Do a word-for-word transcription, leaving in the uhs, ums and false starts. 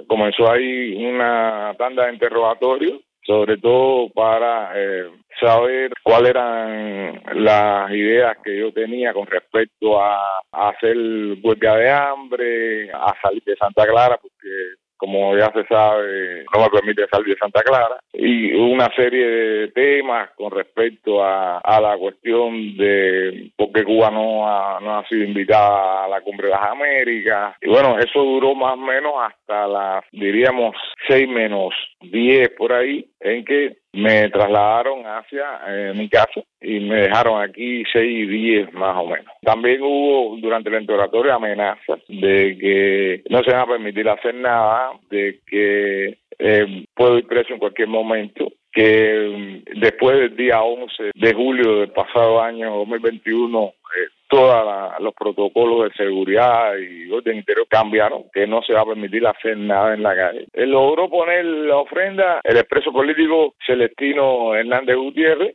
comenzó ahí una tanda de interrogatorios, sobre todo para eh, saber cuáles eran las ideas que yo tenía con respecto a, a hacer huelga de hambre, a salir de Santa Clara, porque como ya se sabe, no me permite salir de Santa Clara, y una serie de temas con respecto a, a la cuestión de por qué Cuba no ha, no ha sido invitada a la Cumbre de las Américas. Y bueno, eso duró más o menos hasta las, diríamos, seis menos diez por ahí, en que me trasladaron hacia eh, mi casa y me dejaron aquí seis diez más o menos. También hubo durante el interrogatorio amenazas de que no se va a permitir hacer nada, de que eh, puedo ir preso en cualquier momento, que um, después del día once de julio del pasado año dos mil veintiuno eh, todos los protocolos de seguridad y orden interior cambiaron, que no se va a permitir hacer nada en la calle. Él logró poner la ofrenda el expreso político Celestino Hernández Gutiérrez,